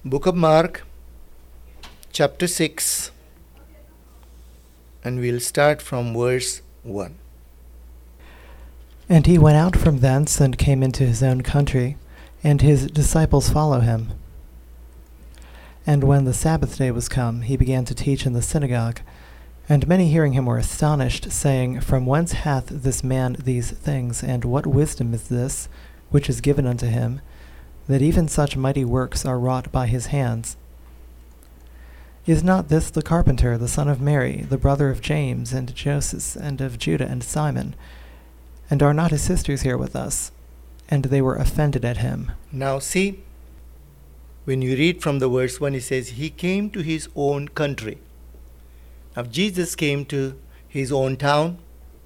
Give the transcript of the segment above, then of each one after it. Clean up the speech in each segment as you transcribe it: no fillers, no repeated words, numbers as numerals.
Book of Mark, chapter 6, and we'll start from verse 1. And he went out from thence and came into his own country, and his disciples follow him. And when the Sabbath day was come, he began to teach in the synagogue. And many hearing him were astonished, saying, From whence hath this man these things, and what wisdom is this, which is given unto him, that even such mighty works are wrought by his hands? Is not this the carpenter, the son of Mary, the brother of James, and Joseph, and of Judah, and Simon? And are not his sisters here with us? And they were offended at him. Now see, when you read from the verse 1, it says, He came to his own country. Now Jesus came to his own town,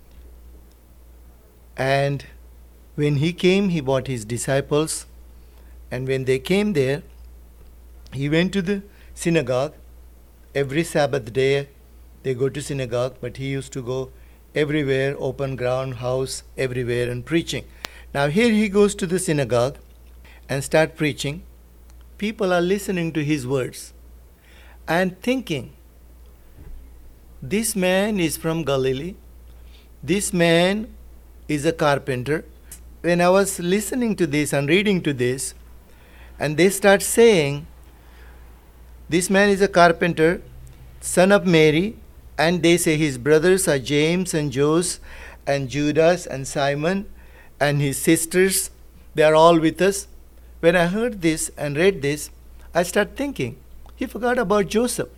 and when he came, he brought his disciples, and when they came there, he went to the synagogue. Every Sabbath day they go to synagogue, but he used to go everywhere, open ground, house, everywhere, and preaching. Now here he goes to the synagogue and start preaching. People are listening to his words and thinking, this man is from Galilee. This man is a carpenter. When I was listening to this and reading to this, and they start saying, this man is a carpenter, son of Mary, and they say his brothers are James and Joseph and Judas and Simon and his sisters. They are all with us. When I heard this and read this, I started thinking, he forgot about Joseph.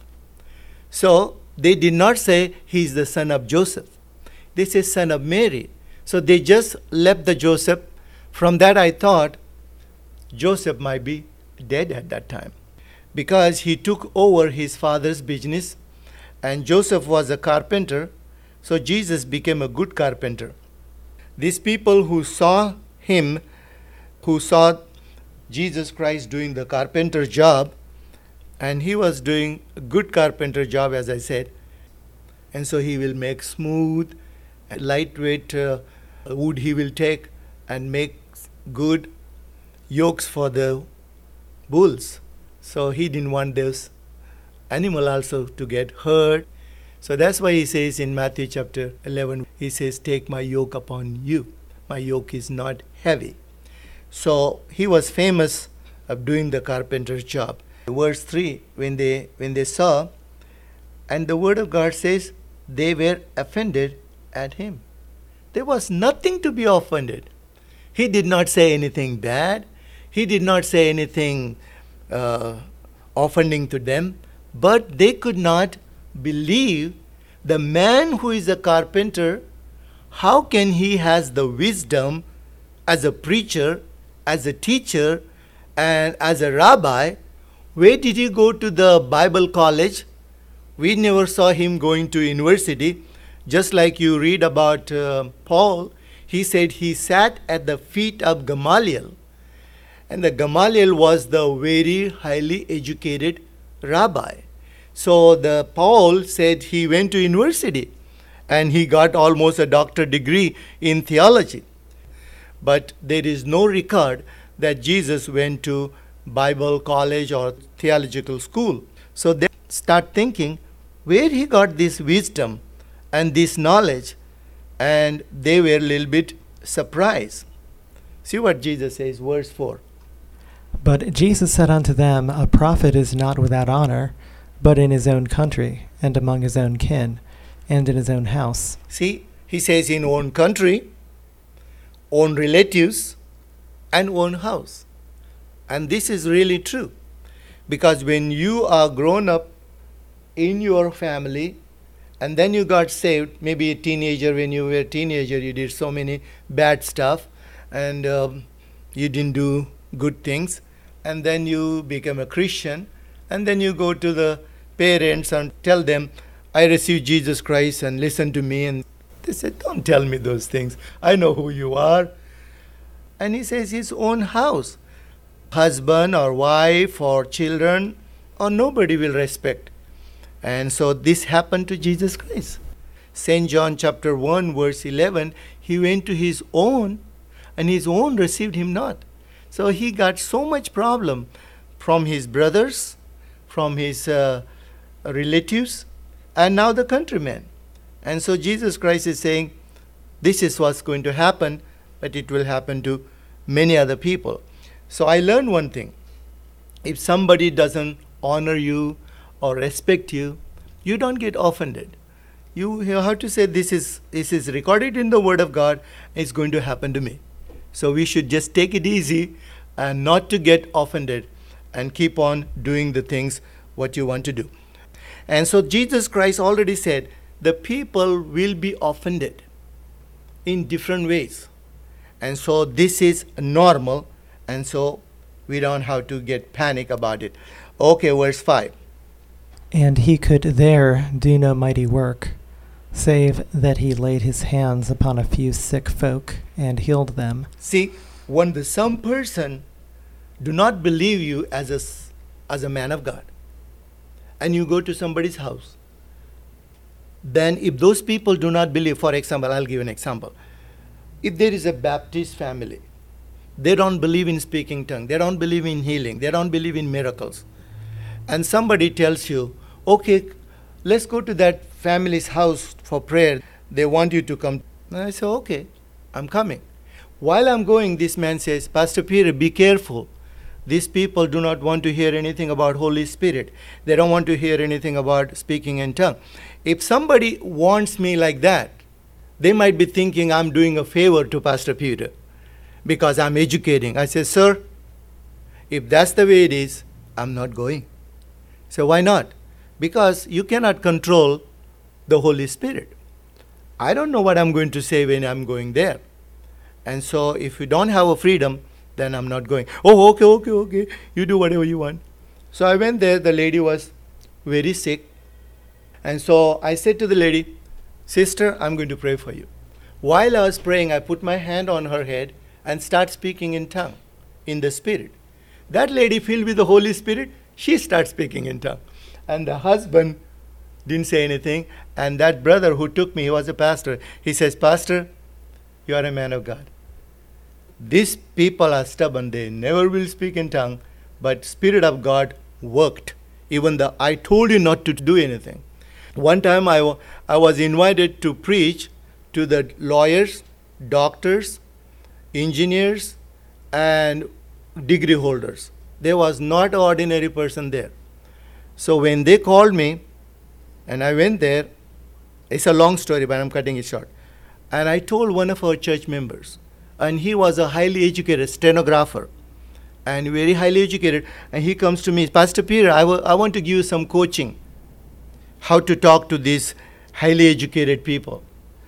So they did not say he is the son of Joseph. They say son of Mary. So they just left the Joseph. From that I thought Joseph might be dead at that time, because he took over his father's business, and Joseph was a carpenter, so Jesus became a good carpenter. These people who saw him, who saw Jesus Christ doing the carpenter job, and he was doing a good carpenter job, as I said, and so he will make smooth, lightweight wood he will take and make good yokes for the bulls. So he didn't want those animal also to get hurt. So that's why he says in Matthew chapter 11, he says, take my yoke upon you. My yoke is not heavy. So he was famous of doing the carpenter's job. Verse 3, when they saw, and the word of God says, they were offended at him. There was nothing to be offended. He did not say anything bad. He did not say anything offending to them. But they could not believe the man who is a carpenter, how can he has the wisdom as a preacher, as a teacher, and as a rabbi? Where did he go to the Bible college? We never saw him going to university. Just like you read about Paul, he said he sat at the feet of Gamaliel. And the Gamaliel was the very highly educated rabbi. So the Paul said he went to university and he got almost a doctorate degree in theology. But there is no record that Jesus went to Bible college or theological school. So they start thinking where he got this wisdom and this knowledge, and they were a little bit surprised. See what Jesus says, verse 4. But Jesus said unto them, A prophet is not without honor, but in his own country, and among his own kin, and in his own house. See, he says in own country, own relatives, and own house. And this is really true. Because when you are grown up in your family, and then you got saved, maybe a teenager, when you were a teenager, you did so many bad stuff, and you didn't do good things, and then you become a Christian, and then you go to the parents and tell them, I received Jesus Christ and listen to me. And they said, don't tell me those things. I know who you are. And he says his own house, husband or wife or children, or nobody will respect. And so this happened to Jesus Christ. St. John chapter 1 verse 11, he went to his own, and his own received him not. So he got so much problem from his brothers, from his relatives, and now the countrymen. And so Jesus Christ is saying, this is what's going to happen, but it will happen to many other people. So I learned one thing. If somebody doesn't honor you or respect you, you don't get offended. You have to say, this is recorded in the Word of God, it's going to happen to me. So we should just take it easy and not to get offended and keep on doing the things what you want to do. And so Jesus Christ already said, the people will be offended in different ways. And so this is normal, and so we don't have to get panic about it. Okay, verse 5. And he could there do no mighty work, save that he laid his hands upon a few sick folk and healed them. See, when some person do not believe you as a man of God, and you go to somebody's house, then if those people do not believe, for example, I'll give an example. If there is a Baptist family, they don't believe in speaking tongue, they don't believe in healing, they don't believe in miracles, and somebody tells you, okay, let's go to that family's house for prayer, they want you to come. And I say, okay, I'm coming. While I'm going, this man says, Pastor Peter, be careful. These people do not want to hear anything about Holy Spirit. They don't want to hear anything about speaking in tongue. If somebody wants me like that, they might be thinking I'm doing a favor to Pastor Peter because I'm educating. I say, sir, if that's the way it is, I'm not going. So why not? Because you cannot control the Holy Spirit. I don't know what I'm going to say when I'm going there. And so if you don't have a freedom, then I'm not going. Oh, okay. You do whatever you want. So I went there. The lady was very sick. And so I said to the lady, sister, I'm going to pray for you. While I was praying, I put my hand on her head and start speaking in tongue, in the Spirit. That lady filled with the Holy Spirit, she starts speaking in tongue. And the husband didn't say anything. And that brother who took me, he was a pastor. He says, Pastor, you are a man of God. These people are stubborn. They never will speak in tongue. But Spirit of God worked. Even though I told you not to do anything. One time I was invited to preach to the lawyers, doctors, engineers, and degree holders. There was not an ordinary person there. So when they called me, and I went there, it's a long story, but I'm cutting it short. And I told one of our church members, and he was a highly educated stenographer, and very highly educated, and he comes to me, Pastor Peter, I want to give you some coaching, how to talk to these highly educated people.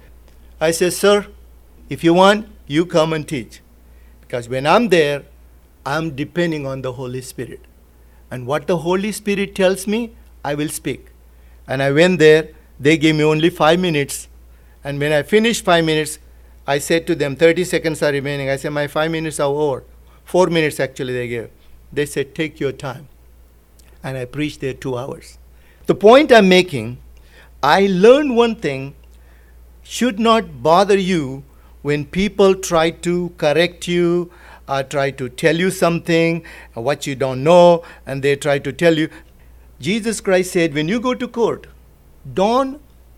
I said, sir, if you want, you come and teach. Because when I'm there, I'm depending on the Holy Spirit. And what the Holy Spirit tells me, I will speak. And I went there. They gave me only 5 minutes. And when I finished 5 minutes, I said to them, 30 seconds are remaining. I said, my 5 minutes are over. 4 minutes actually they gave. They said, take your time. And I preached there 2 hours. The point I'm making, I learned one thing, should not bother you when people try to correct you, try to tell you something, what you don't know, and they try to tell you. Jesus Christ said, when you go to court, don't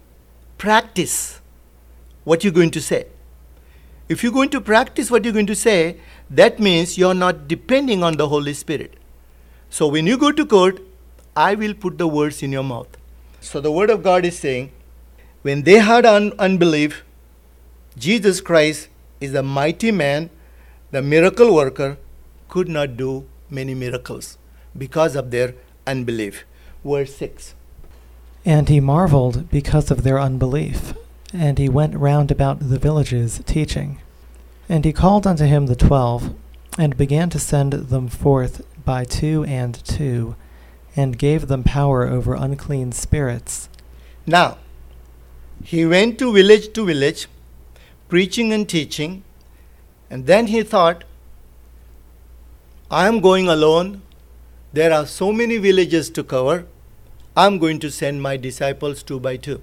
practice what you're going to say. If you're going to practice what you're going to say, that means you're not depending on the Holy Spirit. So when you go to court, I will put the words in your mouth. So the Word of God is saying, when they had unbelief, Jesus Christ is the mighty man, the miracle worker, could not do many miracles because of their unbelief. Verse 6. And he marveled because of their unbelief. And he went round about the villages teaching. And he called unto him the 12, and began to send them forth by 2 and 2, and gave them power over unclean spirits. Now, he went to village, preaching and teaching, and then he thought, I am going alone. There are so many villages to cover. I'm going to send my disciples 2 by 2.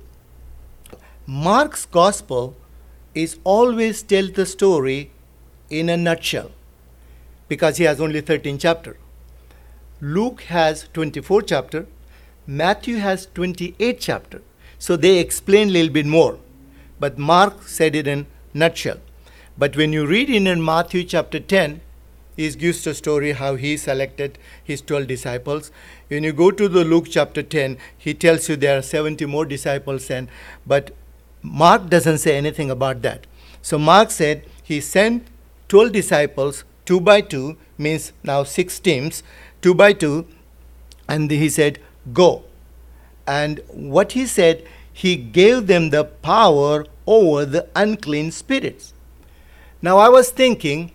Mark's gospel is always tell the story in a nutshell because he has only 13 chapters. Luke has 24 chapter, Matthew has 28 chapter. So they explain a little bit more. But Mark said it in nutshell. But when you read in Matthew chapter 10, he gives the story how he selected his 12 disciples. When you go to the Luke chapter 10, he tells you there are 70 more disciples, but Mark doesn't say anything about that. So Mark said he sent 12 disciples 2 by 2, means now 6 teams, 2 by 2, and he said, go. And what he said, he gave them the power over the unclean spirits. Now I was thinking,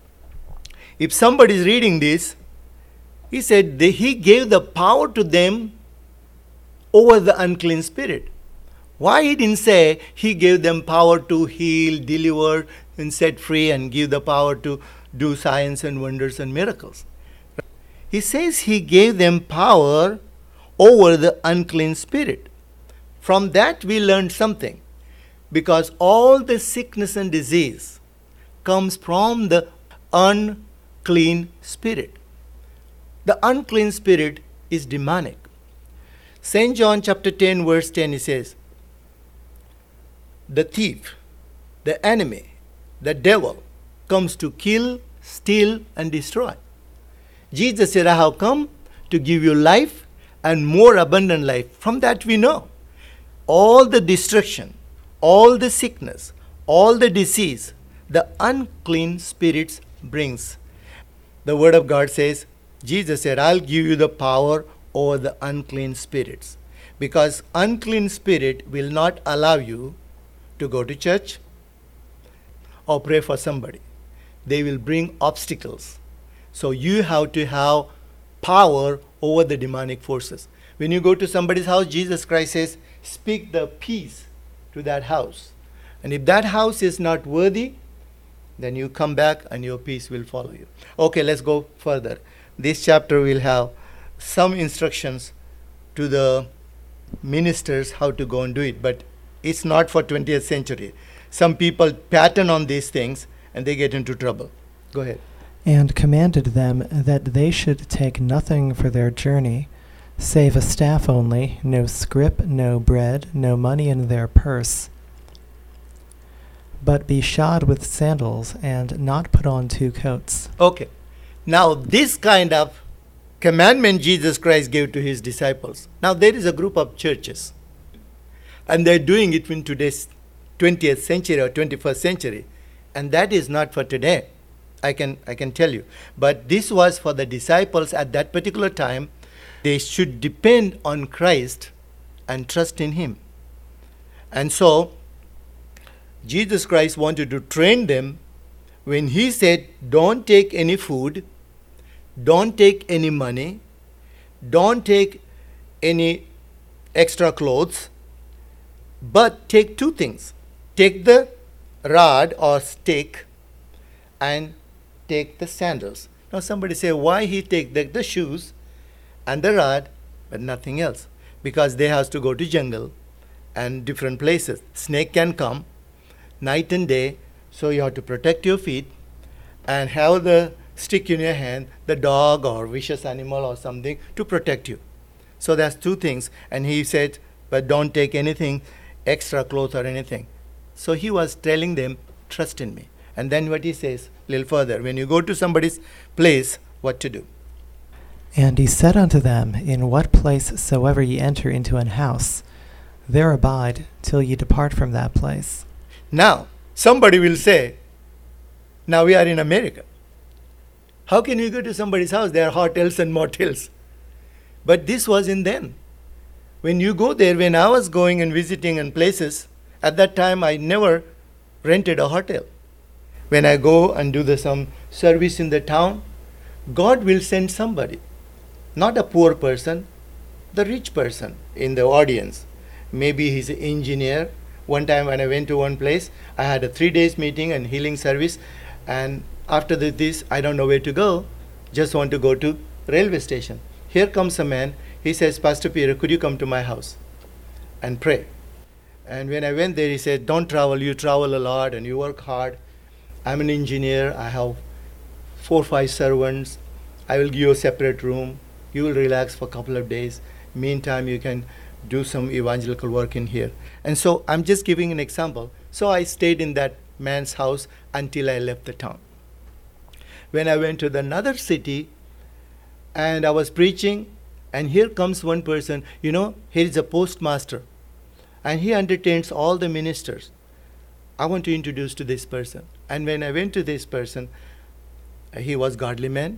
if somebody is reading this, he said he gave the power to them over the unclean spirit. Why he didn't say he gave them power to heal, deliver, and set free, and give the power to do signs and wonders and miracles? He says he gave them power over the unclean spirit. From that we learned something. Because all the sickness and disease comes from the unclean spirit. The unclean spirit is demonic. St. John chapter 10 verse 10, he says, the thief, the enemy, the devil comes to kill, steal, and destroy. Jesus said, I have come to give you life and more abundant life. From that we know all the destruction, all the sickness, all the disease, the unclean spirits brings. The word of God says, Jesus said, I'll give you the power over the unclean spirits. Because unclean spirit will not allow you to go to church or pray for somebody. They will bring obstacles. So you have to have power over the demonic forces. When you go to somebody's house, Jesus Christ says, speak the peace to that house. And if that house is not worthy, then you come back and your peace will follow you. Okay, let's go further. This chapter will have some instructions to the ministers how to go and do it, but it's not for 20th century. Some people pattern on these things and they get into trouble. Go ahead. And commanded them that they should take nothing for their journey, save a staff only, no scrip, no bread, no money in their purse, but be shod with sandals, and not put on 2 coats. Okay. Now this kind of commandment Jesus Christ gave to his disciples. Now there is a group of churches, and they're doing it in today's 20th century or 21st century, and that is not for today. I can tell you. But this was for the disciples at that particular time. They should depend on Christ and trust in him. And so Jesus Christ wanted to train them when he said, don't take any food, don't take any money, don't take any extra clothes, but take 2 things. Take the rod or stick and take the sandals. Now somebody say, why he take the shoes and the rod but nothing else? Because they have to go to jungle and different places. Snake can come night and day, so you have to protect your feet and have the stick in your hand, the dog or vicious animal or something to protect you. So that's 2 things. And he said, but don't take anything, extra clothes or anything. So he was telling them, trust in me. And then what he says a little further, when you go to somebody's place, what to do. And he said unto them, in what place soever ye enter into an house, there abide till ye depart from that place. Now, somebody will say, now we are in America. How can you go to somebody's house? There are hotels and motels. But this was in then. When you go there, when I was going and visiting in places, at that time I never rented a hotel. When I go and do some service in the town, God will send somebody, not a poor person, the rich person in the audience. Maybe he's an engineer. One time when I went to one place, I had a 3 days meeting and healing service, and after this, I don't know where to go, just want to go to railway station. Here comes a man, he says, Pastor Peter, could you come to my house and pray? And when I went there, he said, don't travel, you travel a lot and you work hard. I'm an engineer, I have 4 or 5 servants, I will give you a separate room, You will relax for a couple of days. Meantime, you can do some evangelical work in here. And so I'm just giving an example. So I stayed in that man's house until I left the town. When I went to another city and I was preaching, and here comes one person, here is a postmaster, and he entertains all the ministers. I want to introduce to this person. And when I went to this person, he was godly man,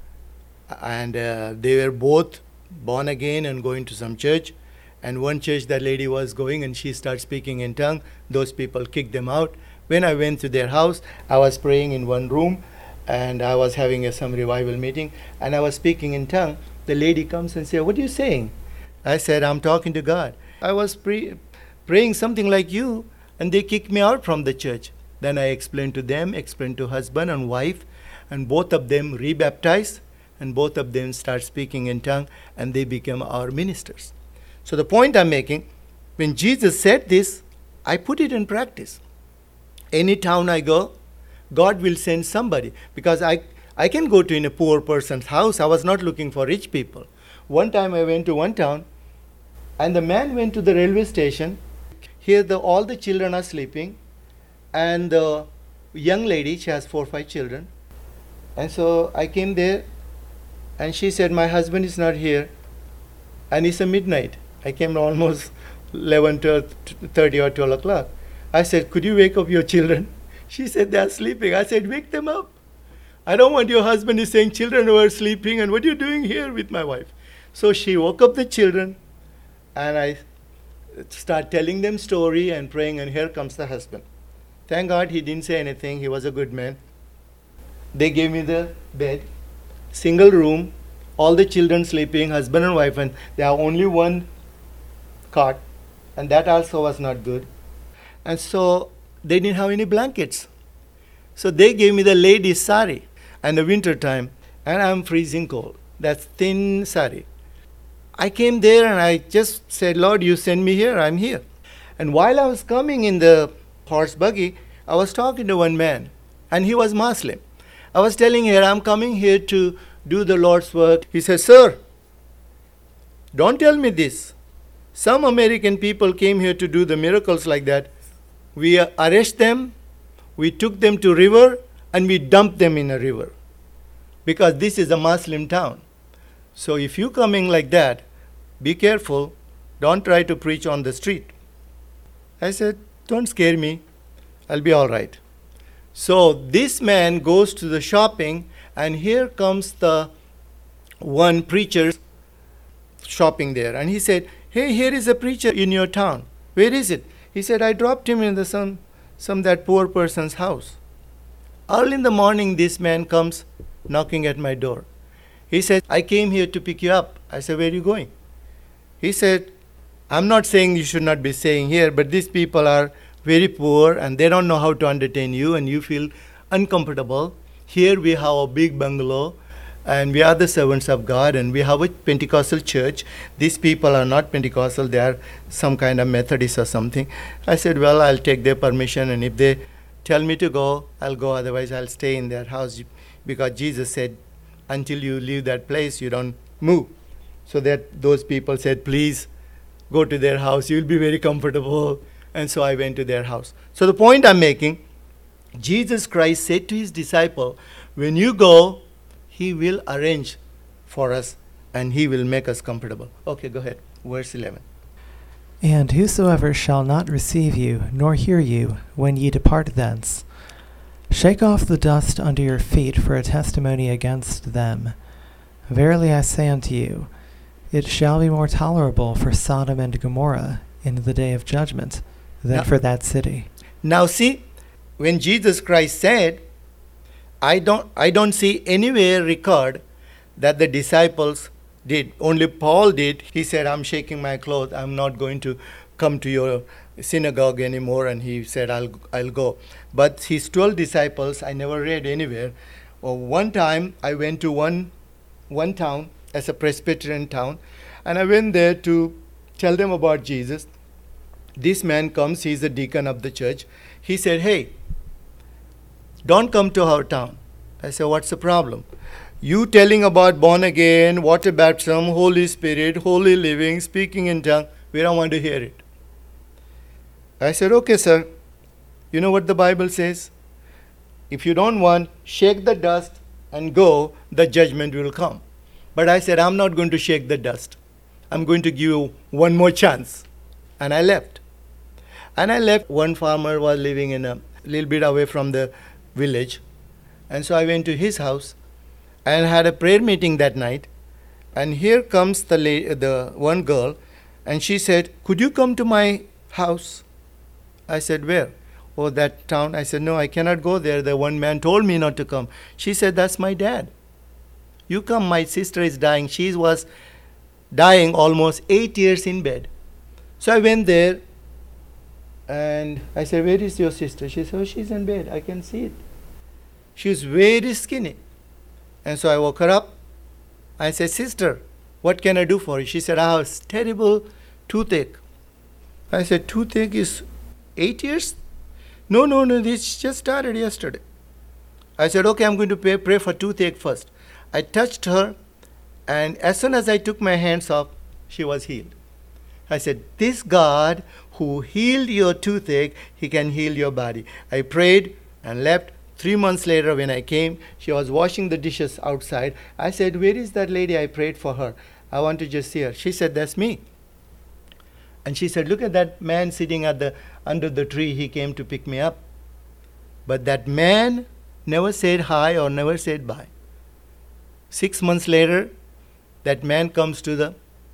and they were both born again and going to some church. And one church, that lady was going and she started speaking in tongue. Those people kicked them out. When I went to their house, I was praying in one room and I was having some revival meeting, and I was speaking in tongue. The lady comes and says, "What are you saying?" I said, "I'm talking to God. I was praying something like you, and they kicked me out from the church." Then I explained to them, explained to husband and wife, and both of them rebaptized, and both of them start speaking in tongue, and they became our ministers. So the point I'm making, when Jesus said this, I put it in practice. Any town I go, God will send somebody, because I can go to in a poor person's house. I was not looking for rich people. One time I went to one town, and the man went to the railway station. Here all the children are sleeping, and the young lady, she has 4 or 5 children. And so I came there, and she said, "My husband is not here, and it's a midnight." I came almost 11:30 or 12 o'clock. I said, "Could you wake up your children?" She said, "They are sleeping." I said, "Wake them up. I don't want your husband is saying children who are sleeping, and what are you doing here with my wife?" So she woke up the children, and I start telling them story and praying, and here comes the husband. Thank God he didn't say anything. He was a good man. They gave me the bed, single room, all the children sleeping, husband and wife, and they have only one cot, and that also was not good. And so they didn't have any blankets. So they gave me the ladies' sari, and the winter time, and I'm freezing cold. That's thin sari. I came there and I just said, "Lord, you send me here, I'm here." And while I was coming in the horse buggy, I was talking to one man, and he was Muslim. I was telling him, "I'm coming here to do the Lord's work." He said, "Sir, don't tell me this. Some American people came here to do the miracles like that. We arrest them, we took them to river, and we dumped them in a river, because this is a Muslim town. So if you coming like that, be careful. Don't try to preach on the street." I said, "Don't scare me. I'll be all right." So this man goes to the shopping, and here comes the one preacher shopping there. And he said, "Hey, here is a preacher in your town. Where is it?" He said, "I dropped him in some that poor person's house." Early in the morning, this man comes knocking at my door. He said, "I came here to pick you up." I said, "Where are you going?" He said, "I'm not saying you should not be staying here, but these people are very poor and they don't know how to entertain you, and you feel uncomfortable. Here we have a big bungalow, and we are the servants of God, and we have a Pentecostal church. These people are not Pentecostal, they are some kind of Methodist or something." I said, "Well, I'll take their permission, and if they tell me to go, I'll go. Otherwise, I'll stay in their house, because Jesus said, until you leave that place, you don't move." So that those people said, "Please go to their house. You'll be very comfortable." And so I went to their house. So the point I'm making, Jesus Christ said to his disciple, when you go, he will arrange for us and he will make us comfortable. Okay, go ahead. Verse 11. "And whosoever shall not receive you, nor hear you, when ye depart thence, shake off the dust under your feet for a testimony against them. Verily I say unto you, it shall be more tolerable for Sodom and Gomorrah in the day of judgment than for that city." Now see, when Jesus Christ said, I don't see anywhere record that the disciples did. Only Paul did. He said, "I'm shaking my clothes. I'm not going to come to your synagogue anymore." And he said, I'll go. But his 12 disciples, I never read anywhere. One time I went to one town, as a Presbyterian town, and I went there to tell them about Jesus. This man comes, he's the deacon of the church. He said, "Hey, don't come to our town." I said, "What's the problem?" You telling about born again, water baptism, Holy Spirit, holy living, speaking in tongue, we don't want to hear it. I said, okay, sir. You know what the Bible says? If you don't want, shake the dust and go, the judgment will come. But I said, I'm not going to shake the dust. I'm going to give you one more chance. And I left. One farmer was living in a little bit away from the village. And so I went to his house and had a prayer meeting that night. And here comes the one girl, and she said, could you come to my house? I said, where? Oh, that town. I said, no, I cannot go there. The one man told me not to come. She said, that's my dad. You come, my sister is dying. She was dying almost 8 years in bed. So I went there and I said, where is your sister? She said, oh, she's in bed. I can see it. She was very skinny. And so I woke her up. I said, sister, what can I do for you? She said, I have terrible toothache. I said, toothache is 8 years? No, this just started yesterday. I said, okay, I'm going to pray for toothache first. I touched her, and as soon as I took my hands off, she was healed. I said, this God who healed your toothache, he can heal your body. I prayed and left. 3 months later when I came, she was washing the dishes outside. I said, where is that lady? I prayed for her. I want to just see her. She said, that's me. And she said, look at that man sitting under the tree. He came to pick me up. But that man never said hi or never said bye. 6 months later, that man comes to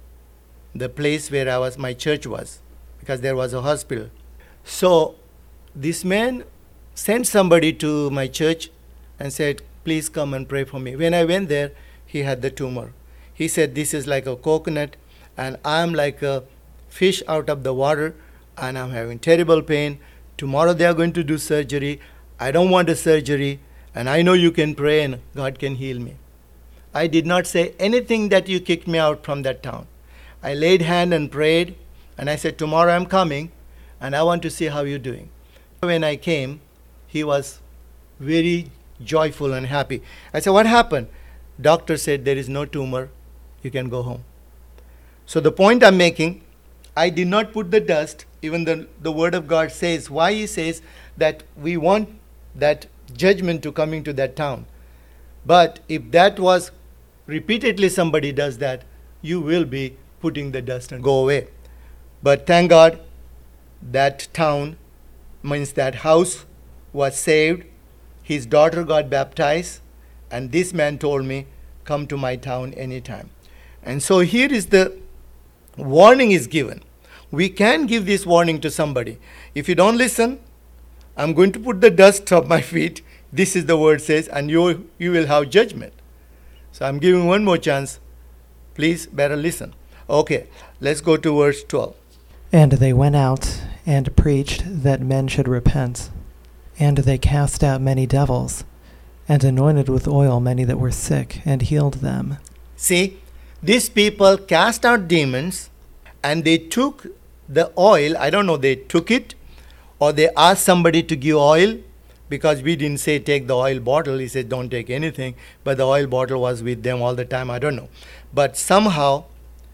the place where my church was, because there was a hospital. So this man sent somebody to my church and said, please come and pray for me. When I went there, he had the tumor. He said, this is like a coconut, and I'm like a fish out of the water, and I'm having terrible pain. Tomorrow they are going to do surgery. I don't want a surgery, and I know you can pray and God can heal me. I did not say anything that you kicked me out from that town. I laid hand and prayed, and I said, tomorrow I'm coming, and I want to see how you're doing. When I came, he was very joyful and happy. I said, what happened? Doctor said, there is no tumor. You can go home. So the point I'm making, I did not put the dust. Even the word of God says, why he says that we want that judgment to come into that town. But if that was repeatedly somebody does that, you will be putting the dust and go away. But thank God, that town, means that house was saved. His daughter got baptized, and this man told me, come to my town anytime. And so here is the warning is given. We can give this warning to somebody. If you don't listen, I'm going to put the dust of my feet. This is the word says, and you will have judgment. So I'm giving one more chance. Please better listen. Okay, let's go to verse 12. And they went out and preached that men should repent. And they cast out many devils, and anointed with oil many that were sick, and healed them. See, these people cast out demons, and they took the oil. I don't know, they took it, or they asked somebody to give oil, because we didn't say take the oil bottle. He said don't take anything, but the oil bottle was with them all the time. I don't know. But somehow,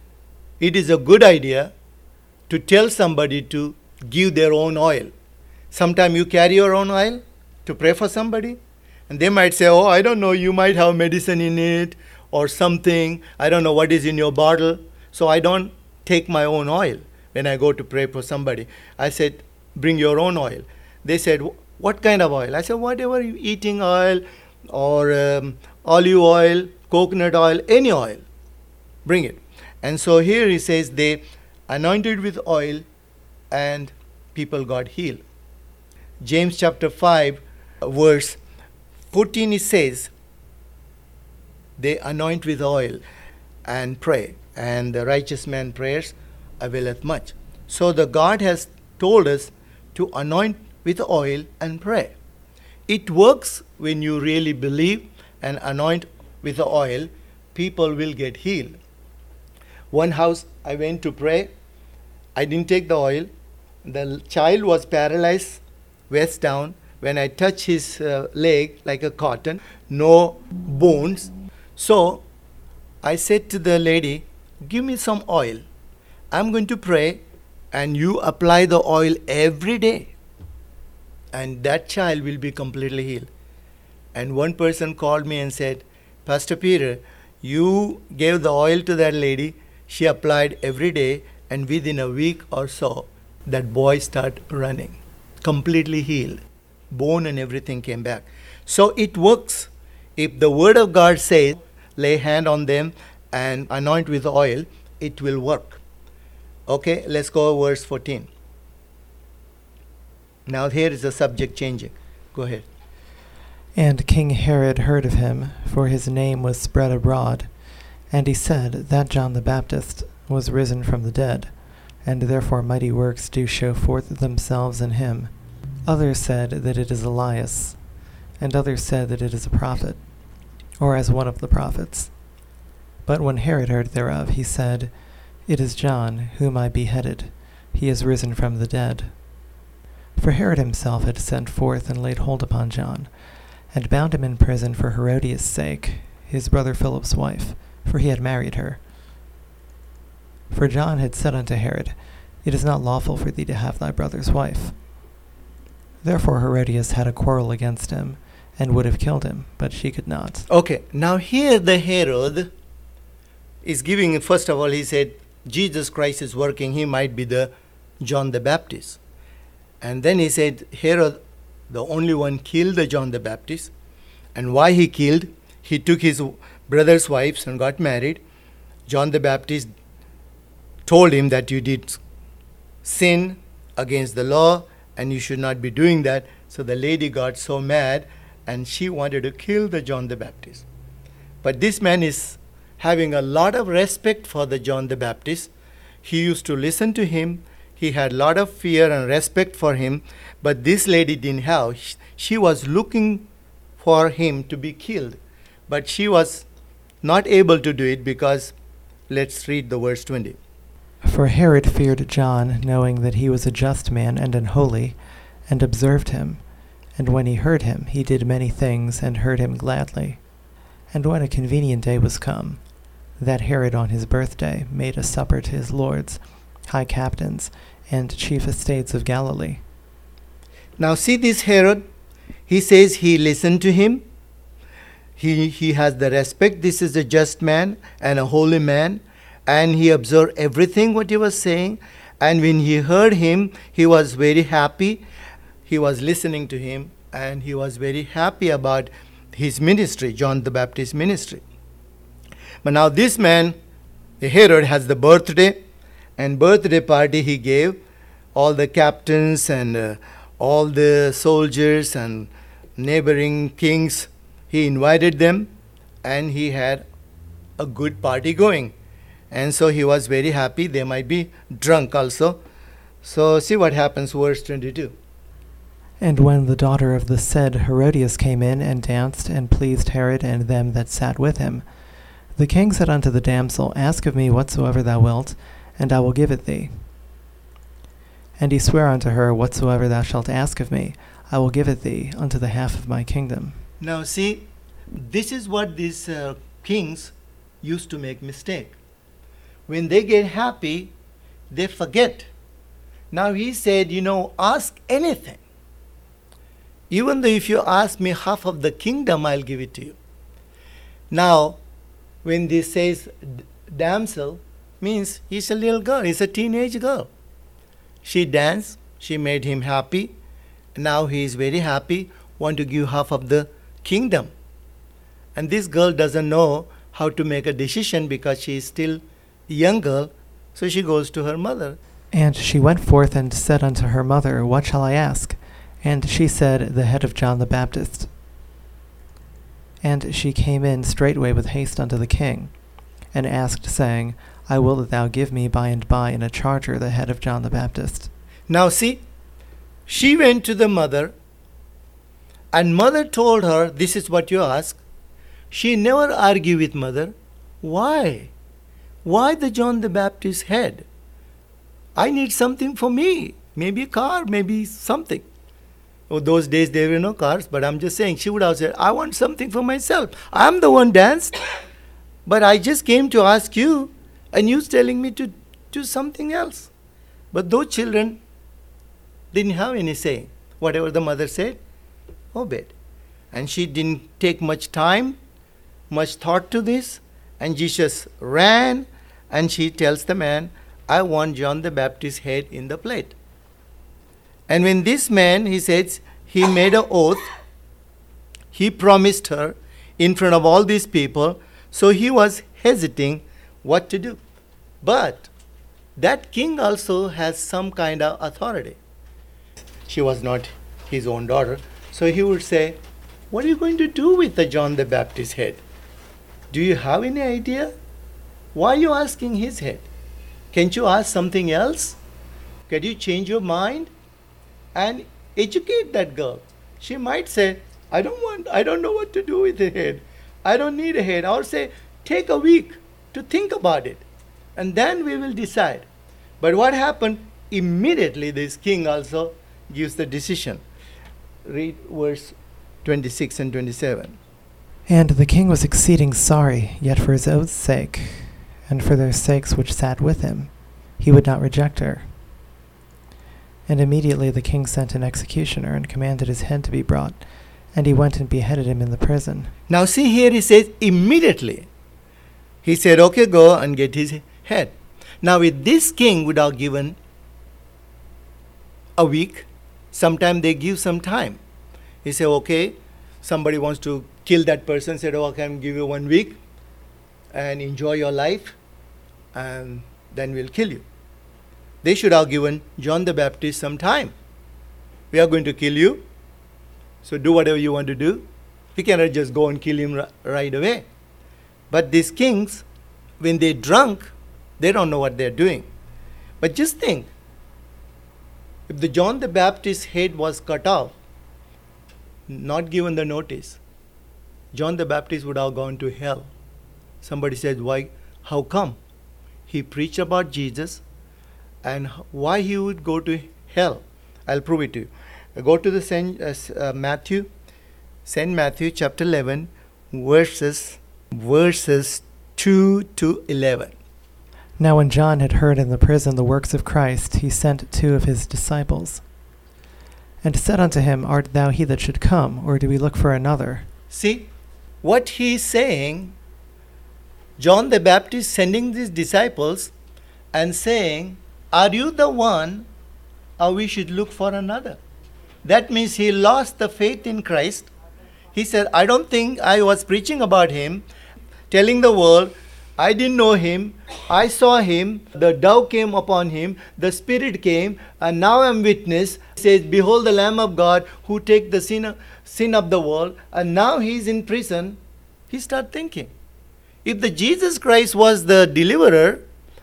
it is a good idea to tell somebody to give their own oil. Sometimes you carry your own oil to pray for somebody, and they might say, oh, I don't know, you might have medicine in it or something. I don't know what is in your bottle. So I don't take my own oil when I go to pray for somebody. I said, bring your own oil. They said, what kind of oil? I said, whatever you eating oil or olive oil, coconut oil, any oil, bring it. And so here he says they anointed with oil and people got healed. James chapter 5 verse 14 it says, they anoint with oil and pray, and the righteous man prayers availeth much. So the God has told us to anoint with oil and pray. It works when you really believe and anoint with the oil, people will get healed. One house I went to pray, I didn't take the oil. The child was paralyzed, waist down. When I touched his leg like a cotton, no bones. So I said to the lady, give me some oil. I'm going to pray and you apply the oil every day. And that child will be completely healed. And one person called me and said, Pastor Peter, you gave the oil to that lady. She applied every day, and within a week or so, that boy started running, completely healed. Bone and everything came back. So it works. If the word of God says, lay hand on them and anoint with oil, it will work. Okay, let's go to verse 14. Now here is the subject changing. Go ahead. And King Herod heard of him, for his name was spread abroad. And he said that John the Baptist was risen from the dead, and therefore mighty works do show forth themselves in him. Others said that it is Elias, and others said that it is a prophet, or as one of the prophets. But when Herod heard thereof, he said, It is John, whom I beheaded. He is risen from the dead. For Herod himself had sent forth and laid hold upon John, and bound him in prison for Herodias' sake, his brother Philip's wife, for he had married her. For John had said unto Herod, It is not lawful for thee to have thy brother's wife. Therefore Herodias had a quarrel against him, and would have killed him, but she could not. Okay, now here the Herod is giving, first of all, he said, Jesus Christ is working, he might be the John the Baptist. And then he said, Herod, the only one, killed the John the Baptist. And why he killed? He took his brother's wives and got married. John the Baptist told him that you did sin against the law and you should not be doing that. So the lady got so mad and she wanted to kill the John the Baptist. But this man is having a lot of respect for the John the Baptist. He used to listen to him. He had a lot of fear and respect for him, but this lady didn't have. She was looking for him to be killed, but she was not able to do it because, let's read the verse 20. For Herod feared John, knowing that he was a just man and an holy, and observed him. And when he heard him, he did many things, and heard him gladly. And when a convenient day was come, that Herod on his birthday made a supper to his lords, high captains, and chief estates of Galilee. Now see this Herod, he says he listened to him. He has the respect. This is a just man and a holy man. And he observed everything what he was saying. And when he heard him, he was very happy. He was listening to him. And he was very happy about his ministry, John the Baptist ministry. But now this man, Herod, has the birthday. And birthday party he gave, all the captains and all the soldiers and neighboring kings, he invited them and he had a good party going. And so he was very happy. They might be drunk also. So see what happens, verse 22. And when the daughter of the said Herodias came in and danced and pleased Herod and them that sat with him, the king said unto the damsel, Ask of me whatsoever thou wilt, and I will give it thee. And he sware unto her, Whatsoever thou shalt ask of me, I will give it thee unto the half of my kingdom. Now see, this is what these kings used to make mistake. When they get happy, they forget. Now he said, ask anything. Even though if you ask me half of the kingdom, I'll give it to you. Now, when this says damsel, means he's a little girl, he's a teenage girl. She danced, she made him happy. Now he is very happy, want to give half of the kingdom. And this girl doesn't know how to make a decision because she is still a young girl, so she goes to her mother. And she went forth and said unto her mother, What shall I ask? And she said, The head of John the Baptist. And she came in straightway with haste unto the king, and asked, saying, I will that thou give me by and by in a charger the head of John the Baptist. Now see, she went to the mother, and mother told her, this is what you ask. She never argued with mother. Why? Why the John the Baptist head? I need something for me. Maybe a car, maybe something. Oh, those days there were no cars, but I'm just saying, she would have said, I want something for myself. I'm the one danced. But I just came to ask you, and you're telling me to do something else. But those children didn't have any say. Whatever the mother said, obeyed. And she didn't take much time, much thought to this. And Jesus ran, and she tells the man, I want John the Baptist's head in the plate. And when this man, he says, he made an oath, he promised her in front of all these people, so he was hesitating what to do. But that king also has some kind of authority. She was not his own daughter, so he would say, what are you going to do with the John the Baptist's head? Do you have any idea? Why are you asking his head? Can't you ask something else? Can you change your mind and educate that girl? She might say, I don't know what to do with the head. I don't need a head. Or say, take a week to think about it, and then we will decide. But what happened? Immediately this king also gives the decision. Read verse 26 and 27. And the king was exceeding sorry, yet for his oath's sake, and for their sakes which sat with him, he would not reject her. And immediately the king sent an executioner, and commanded his head to be brought, and he went and beheaded him in the prison. Now see here, he says immediately. He said, okay, go and get his head. Now with this king would have given a week. Sometimes they give some time. He said, okay, somebody wants to kill that person, said, oh, I can give you 1 week and enjoy your life, and then we'll kill you. They should have given John the Baptist some time. We are going to kill you, so do whatever you want to do. We cannot just go and kill him right away. But these kings, when they're drunk, they don't know what they're doing. But just think, if the John the Baptist's head was cut off, not given the notice, John the Baptist would have gone to hell. Somebody said, why? How come? He preached about Jesus, and why he would go to hell? I'll prove it to you. Go to the St. Matthew chapter 11, verses 2 to 11. Now when John had heard in the prison the works of Christ, he sent 2 of his disciples, and said unto him, Art thou he that should come, or do we look for another? See, what he is saying, John the Baptist sending these disciples and saying, are you the one, or we should look for another? That means he lost the faith in Christ. He said, I don't think I was preaching about him, telling the world, I didn't know him, I saw him, the dove came upon him, the Spirit came, and now I'm witness. He says, behold the Lamb of God who take the sin of the world, and now he's in prison. He started thinking, if the Jesus Christ was the deliverer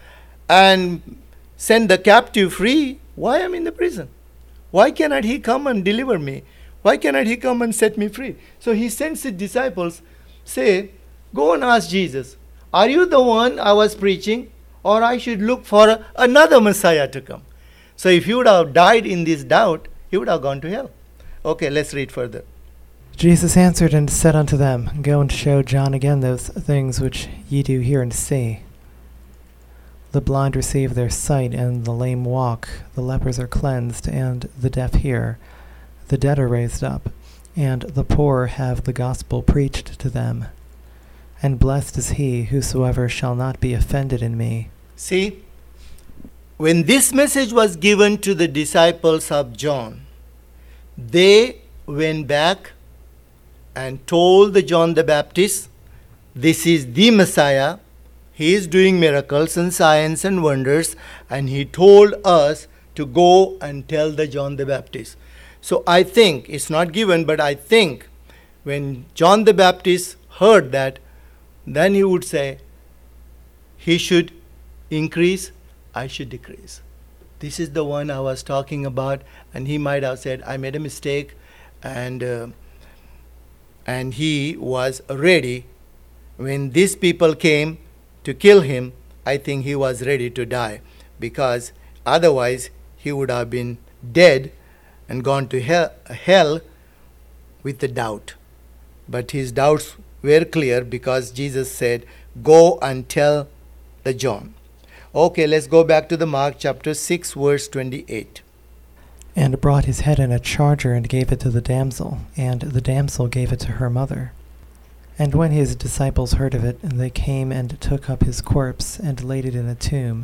and sent the captive free, why am I in the prison? Why cannot he come and deliver me? Why cannot he come and set me free? So he sends his disciples, say, go and ask Jesus, are you the one I was preaching, or I should look for another Messiah to come? So if he would have died in this doubt, he would have gone to hell. Okay, let's read further. Jesus answered and said unto them, Go and show John again those things which ye do hear and see. The blind receive their sight, and the lame walk, the lepers are cleansed, and the deaf hear, the dead are raised up, and the poor have the gospel preached to them. And blessed is he whosoever shall not be offended in me. See, when this message was given to the disciples of John, they went back and told the John the Baptist, this is the Messiah. He is doing miracles and signs and wonders, and he told us to go and tell the John the Baptist. So I think, it's not given, but I think when John the Baptist heard that, then he would say, he should increase, I should decrease. This is the one I was talking about, and he might have said, I made a mistake, and he was ready. When these people came to kill him, I think he was ready to die, because otherwise he would have been dead and gone to hell with the doubt. But his doubts were clear, because Jesus said, Go and tell the John. Okay, let's go back to the Mark chapter 6 verse 28. And brought his head in a charger and gave it to the damsel, and the damsel gave it to her mother. And when his disciples heard of it, they came and took up his corpse and laid it in a tomb.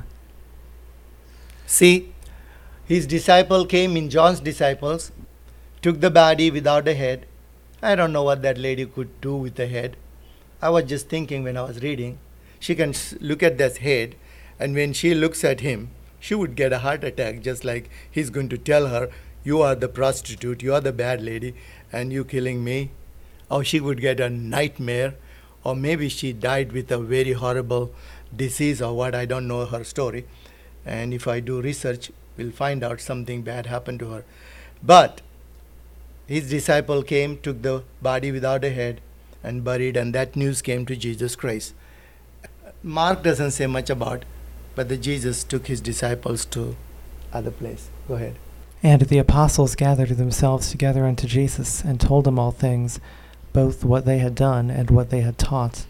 See, his disciple came in, John's disciples, took the body without a head. I don't know what that lady could do with the head. I was just thinking when I was reading, she can look at that head, and when she looks at him, she would get a heart attack, just like he's going to tell her, you are the prostitute, you are the bad lady, and you killing me. Or she would get a nightmare, or maybe she died with a very horrible disease or what, I don't know her story. And if I do research, we'll find out something bad happened to her. But his disciple came, took the body without a head and buried, and that news came to Jesus Christ. Mark doesn't say much about, but the Jesus took his disciples to other place. Go ahead. And the apostles gathered themselves together unto Jesus, and told him all things, both what they had done and what they had taught.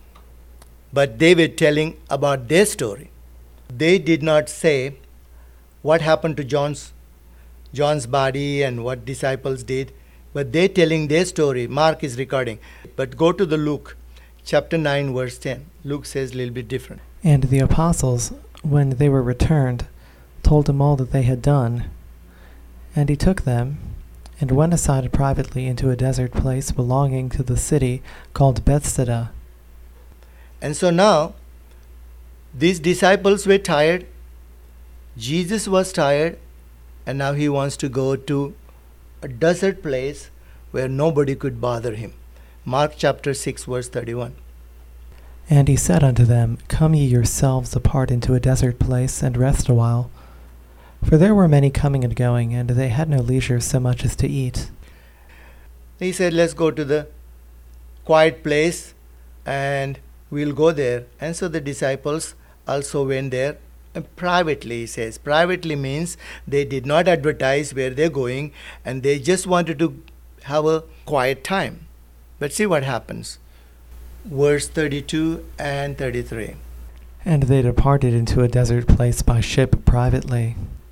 But they were telling about their story. They did not say what happened to John's body and what disciples did, but they're telling their story. Mark is recording. But go to the Luke, chapter 9, verse 10. Luke says a little bit different. And the apostles, when they were returned, told him all that they had done. And he took them, and went aside privately into a desert place belonging to the city called Bethsaida. And so now, these disciples were tired. Jesus was tired, and now he wants to go to a desert place where nobody could bother him. Mark chapter 6, verse 31. And he said unto them, Come ye yourselves apart into a desert place, and rest awhile. For there were many coming and going, and they had no leisure so much as to eat. He said, let's go to the quiet place, and we'll go there. And so the disciples also went there, and privately, he says. Privately means they did not advertise where they're going, and they just wanted to have a quiet time. But see what happens. Verse 32 and 33. And they departed into a desert place by ship privately.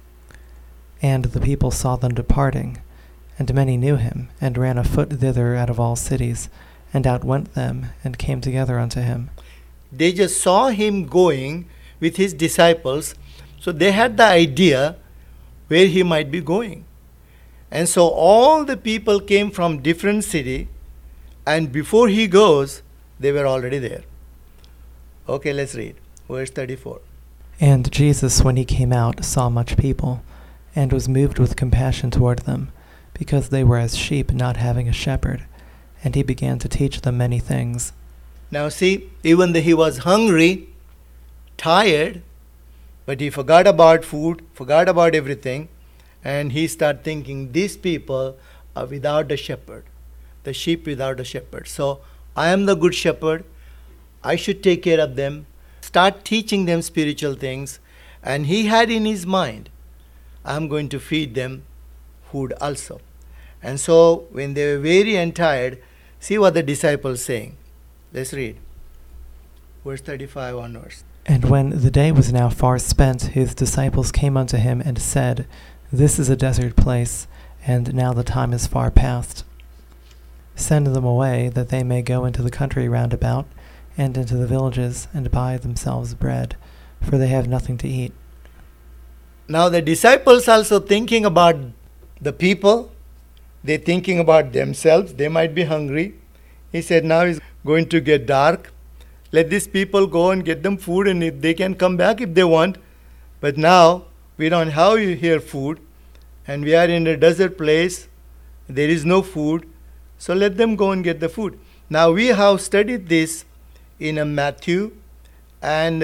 And the people saw them departing, and many knew him, and ran afoot thither out of all cities, and outwent them, and came together unto him. They just saw him going with his disciples, so they had the idea where he might be going. And so all the people came from different city, and before he goes, they were already there. Okay, let's read. Verse 34. And Jesus, when he came out, saw much people, and was moved with compassion toward them, because they were as sheep not having a shepherd. And he began to teach them many things. Now see, even though he was hungry, tired, but he forgot about food, forgot about everything, and he started thinking, these people are without a shepherd, the sheep without a shepherd. So I am the good shepherd, I should take care of them, start teaching them spiritual things. And he had in his mind, I'm going to feed them food also. And so when they were weary and tired, see what the disciples saying. Let's read. Verse 35 onwards. And when the day was now far spent, his disciples came unto him and said, This is a desert place, and now the time is far past. Send them away, that they may go into the country round about, and into the villages, and buy themselves bread, for they have nothing to eat. Now the disciples also thinking about the people. They're thinking about themselves. They might be hungry. He said, now it's going to get dark. Let these people go and get them food, and if they can come back if they want. But now we don't have here food, and we are in a desert place. There is no food. So let them go and get the food. Now we have studied this in Matthew and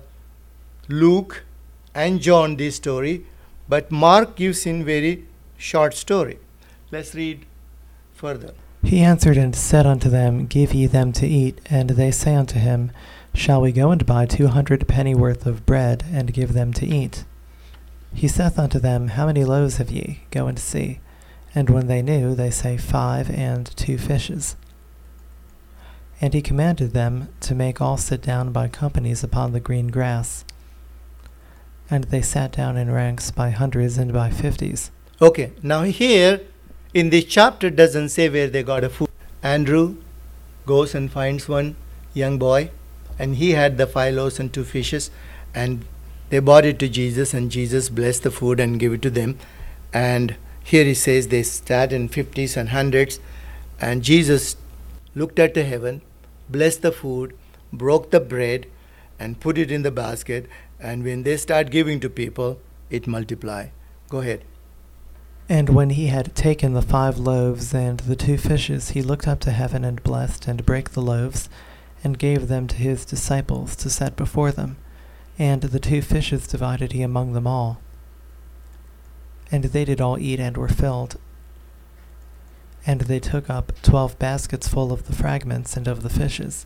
Luke and John, this story, but Mark gives in very short story. Let's read further. He answered and said unto them, Give ye them to eat. And they say unto him, Shall we go and buy 200 pennyworth of bread, and give them to eat? He saith unto them, How many loaves have ye? Go and see. And when they knew, they say, 5 and 2 fishes. And he commanded them to make all sit down by companies upon the green grass. And they sat down in ranks by hundreds and by fifties. Okay, now here in this chapter doesn't say where they got a food. Andrew goes and finds one young boy, and he had the 5 loaves and 2 fishes, and they brought it to Jesus, and Jesus blessed the food and gave it to them. And here he says they sat in 50s and 100s, and Jesus looked at the heaven, blessed the food, broke the bread, and put it in the basket. And when they start giving to people, it multiplied. Go ahead. And when he had taken the 5 loaves and the 2 fishes, he looked up to heaven and blessed and brake the loaves, and gave them to his disciples to set before them. And the 2 fishes divided he among them all. And they did all eat and were filled. And they took up 12 baskets full of the fragments and of the fishes.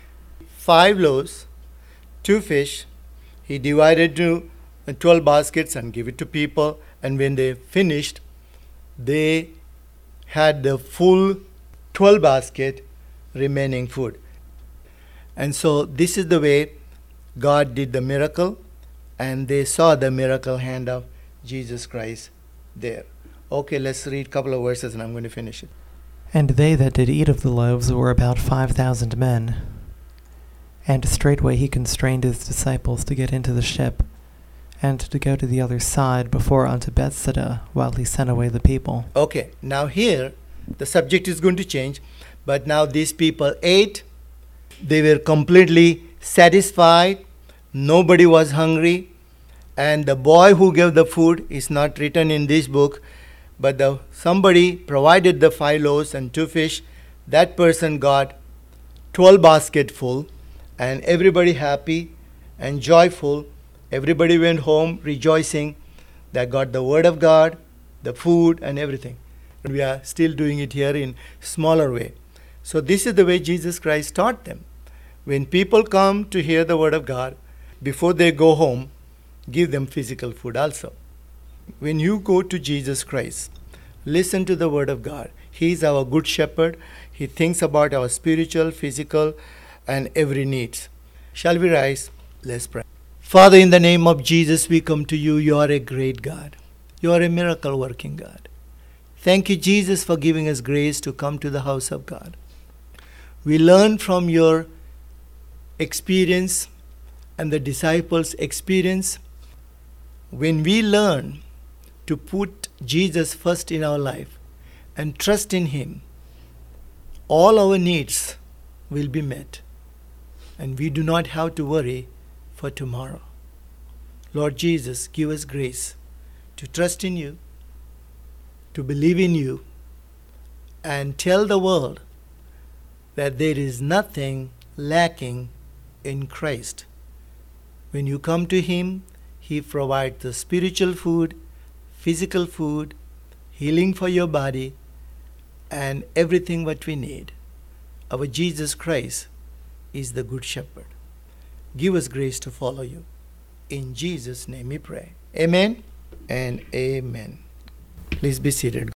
5 loaves, 2 fish, he divided to 12 baskets and gave it to people. And when they finished, they had the full 12 basket remaining food. And so this is the way God did the miracle, and they saw the miracle hand of Jesus Christ there. Okay, let's read a couple of verses and I'm going to finish it. And they that did eat of the loaves were about 5,000 men. And straightway he constrained his disciples to get into the ship, and to go to the other side before unto Bethsaida, while he sent away the people. Okay, now here the subject is going to change, but now these people ate, they were completely satisfied, nobody was hungry, and the boy who gave the food is not written in this book, but somebody provided the 5 loaves and 2 fish. That person got 12 basket full, and everybody happy and joyful. Everybody went home rejoicing that got the word of God, the food and everything. And we are still doing it here in smaller way. So this is the way Jesus Christ taught them. When people come to hear the word of God, before they go home, give them physical food also. When you go to Jesus Christ, listen to the word of God. He is our good shepherd. He thinks about our spiritual, physical, and every needs. Shall we rise? Let's pray. Father, in the name of Jesus, we come to you. You are a great God. You are a miracle working God. Thank you, Jesus, for giving us grace to come to the house of God. We learn from your experience and the disciples' experience. When we learn to put Jesus first in our life and trust in him, all our needs will be met, and we do not have to worry for tomorrow. Lord Jesus, give us grace to trust in you, to believe in you, and tell the world that there is nothing lacking in Christ. When you come to him, he provides the spiritual food, physical food, healing for your body, and everything what we need. Our Jesus Christ is the good shepherd. Give us grace to follow you. In Jesus' name we pray. Amen and amen. Please be seated.